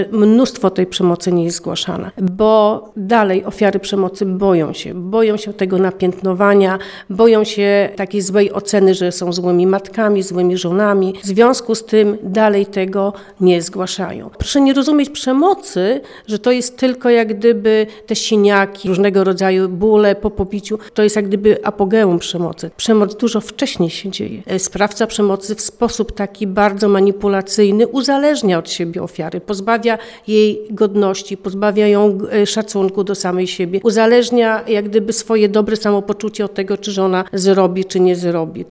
Mnóstwo tej przemocy nie jest zgłaszane, bo dalej ofiary przemocy boją się tego napiętnowania, boją się takiej złej oceny, że są złymi matkami, złymi żonami. W związku z tym dalej tego nie zgłaszają. Proszę nie rozumieć przemocy, że to jest tylko jak gdyby te siniaki, różnego rodzaju bóle po pobiciu, to jest jak gdyby apogeum przemocy. Przemoc dużo wcześniej się dzieje. Sprawca przemocy w sposób taki bardzo manipulacyjny uzależnia od siebie ofiary, pozbawia jej godności, pozbawia ją szacunku do samej siebie, uzależnia jak gdyby swoje dobre samopoczucie od tego, czy żona zrobi, czy nie zrobi.